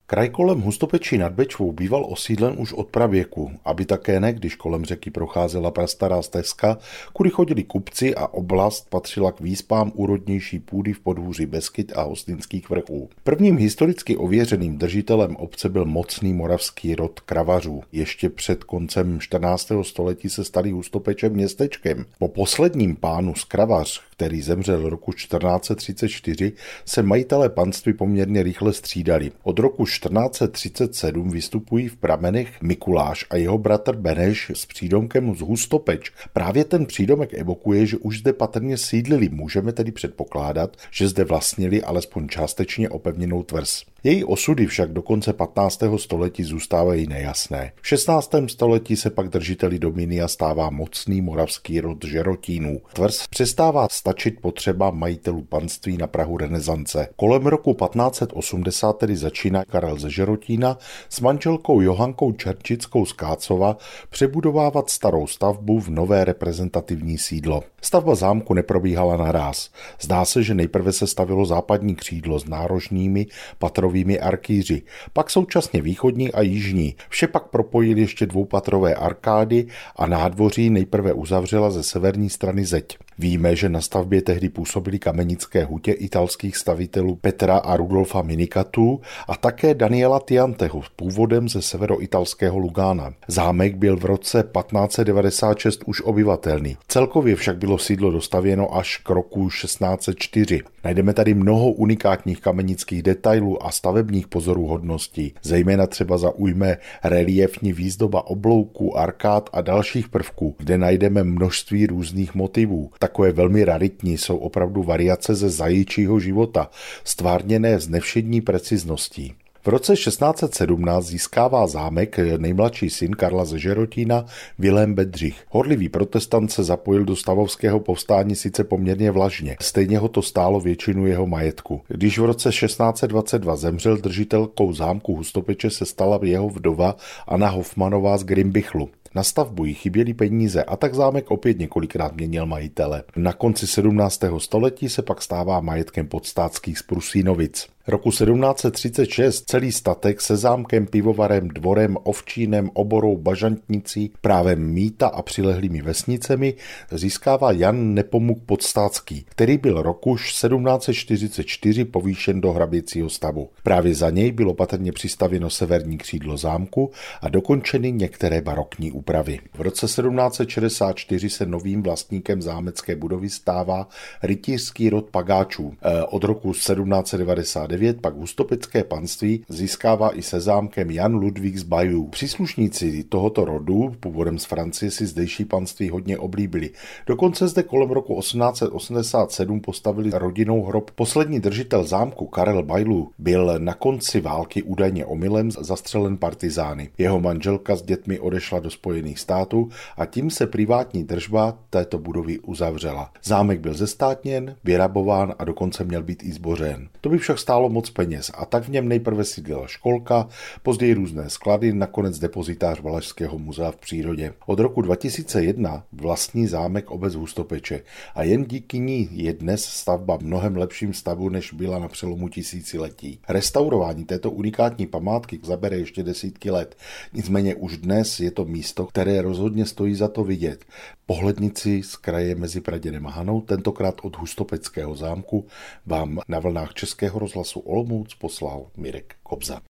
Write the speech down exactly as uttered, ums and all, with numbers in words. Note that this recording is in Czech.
Kraj kolem Hustopečí nad Bečvou býval osídlen už od pravěku, aby také ne, když kolem řeky procházela prastará stezka, kudy chodili kupci a oblast patřila k výspám úrodnější půdy v podhůří Beskyd a Hostinských vrchů. Prvním historicky ověřeným držitelem obce byl mocný moravský rod Kravařů. Ještě před koncem čtrnáctého století se stali Hustopečem městečkem. Po posledním pánu z Kravař, který zemřel roku čtrnáct set třicet čtyři, se majitelé panství poměrně rychle střídali. Od roku čtrnáct set třicet sedm vystupují v pramenech Mikuláš a jeho bratr Beneš s přídomkem z Hustopeč. Právě ten přídomek evokuje, že už zde patrně sídlili. Můžeme tedy předpokládat, že zde vlastnili alespoň částečně opevněnou tvrz. Její osudy však do konce patnáctého století zůstávají nejasné. V šestnáctém století se pak držiteli dominia stává mocný moravský rod Žerotínů. Tvrz přestává stačit potřeba majitelů panství na prahu renesance. Kolem roku patnáct set osmdesát tedy začíná Karel ze Žerotína s manželkou Johankou Čerčickou z Kácova přebudovávat starou stavbu v nové reprezentativní sídlo. Stavba zámku neprobíhala naráz. Zdá se, že nejprve se stavilo západní křídlo s nárožními patrovými arkýři, pak současně východní a jižní. Vše pak propojili ještě dvoupatrové arkády a nádvoří nejprve uzavřela ze severní strany zeď. Víme, že na stavbě tehdy působili kamenické hutě italských stavitelů Petra a Rudolfa Minikatů a také Daniela Tianteho původem ze severoitalského Lugána. Zámek byl v roce patnáct set devadesát šest už obyvatelný. Celkově však bylo sídlo dostavěno až k roku šestnáct set čtyři. Najdeme tady mnoho unikátních kamenických detailů a stavebních pozoruhodností. Zejména třeba zaujme reliefní výzdoba oblouků, arkád a dalších prvků, kde najdeme množství různých motivů. Takové velmi raritní jsou opravdu variace ze zajíčího života, stvárněné s nevšední precizností. V roce šestnáct set sedmnáct získává zámek nejmladší syn Karla ze Žerotína Vilém Bedřich. Horlivý protestant se zapojil do stavovského povstání sice poměrně vlažně, stejně ho to stálo většinu jeho majetku. Když v roce šestnáct set dvacet dva zemřel, držitelkou zámku Hustopeče se stala jeho vdova Anna Hofmanová z Grimbichlu. Na stavbu jí chyběly peníze a tak zámek opět několikrát měnil majitele. Na konci sedmnáctého století se pak stává majetkem podstátských z Prusínovic. Roku sedmnáct set třicet šest celý statek se zámkem, pivovarem, dvorem, ovčínem, oborou, bažantnicí, právem mýta a přilehlými vesnicemi získává Jan Nepomuk Podstátský, který byl roku sedmnáct set čtyřicet čtyři povýšen do hraběcího stavu. Právě za něj bylo patrně přistavěno severní křídlo zámku a dokončeny některé barokní úpravy. V roce sedmnáct set šedesát čtyři se novým vlastníkem zámecké budovy stává rytířský rod Pagáčů. E, od roku sedmnáct set devadesát devět pak Hustopecké panství získává i se zámkem Jan Ludvík z Bajů. Příslušníci tohoto rodu, původem z Francie, si zdejší panství hodně oblíbili. Dokonce zde kolem roku osmnáct set osmdesát sedm postavili rodinnou hrob. Poslední držitel zámku Karel Bajlů byl na konci války údajně omylem zastřelen partizány. Jeho manželka s dětmi odešla do Spojených států a tím se privátní držba této budovy uzavřela. Zámek byl zestátněn, vyrabován a dokonce měl být i zbořen. To by však stálo moc peněz a tak v něm nejprve sídlila školka, později různé sklady, nakonec depozitář Valašského muzea v přírodě. Od roku dva tisíce jedna vlastní zámek obec Hustopeče a jen díky ní je dnes stavba v mnohem lepším stavu, než byla na přelomu tisíciletí. Restaurování této unikátní památky zabere ještě desítky let, nicméně už dnes je to místo, které rozhodně stojí za to vidět. Pohlednici z kraje mezi Praděnem a Hanou, tentokrát od Hustopeckého zámku, vám na vlnách Českého rozhlasu Olomouc poslal Mirek Kobza.